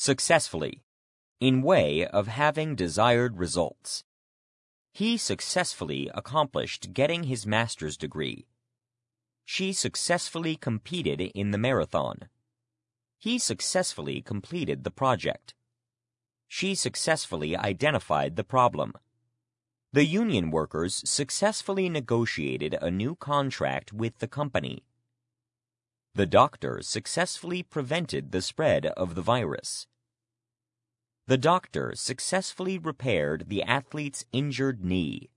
Successfully, in way of having desired results. He successfully accomplished getting his master's degree. She successfully competed in the marathon. He successfully completed the project. She successfully identified the problem. The union workers successfully negotiated a new contract with the company. The doctor successfully prevented the spread of the virus. The doctor successfully repaired the athlete's injured knee.